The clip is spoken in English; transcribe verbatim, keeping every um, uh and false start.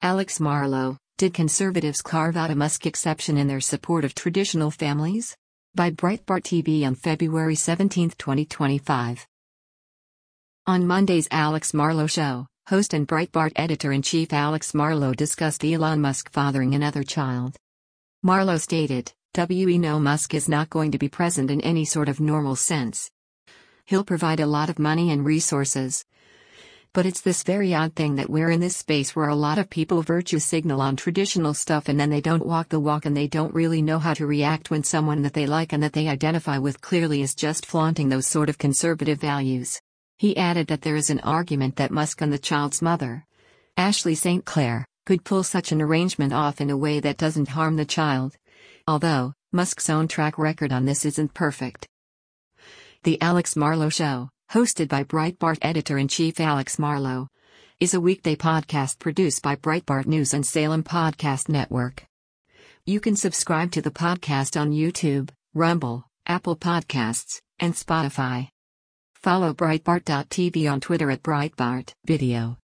Alex Marlow, did conservatives carve out a Musk exception in their support of traditional families? By Breitbart T V on February seventeenth, twenty twenty-five. On Monday's Alex Marlow Show, host and Breitbart editor-in-chief Alex Marlow discussed Elon Musk fathering another child. Marlow stated, "We know Musk is not going to be present in any sort of normal sense. He'll provide a lot of money and resources. But it's this very odd thing that we're in this space where a lot of people virtue signal on traditional stuff and then they don't walk the walk and they don't really know how to react when someone that they like and that they identify with clearly is just flaunting those sort of conservative values." He added that there is an argument that Musk and the child's mother, Ashley Saint Clair, could pull such an arrangement off in a way that doesn't harm the child. Although, Musk's own track record on this isn't perfect. The Alex Marlow Show, hosted by Breitbart editor-in-chief Alex Marlow, is a weekday podcast produced by Breitbart News and Salem Podcast Network. You can subscribe to the podcast on YouTube, Rumble, Apple Podcasts, and Spotify. Follow Breitbart dot T V on Twitter at Breitbart Video.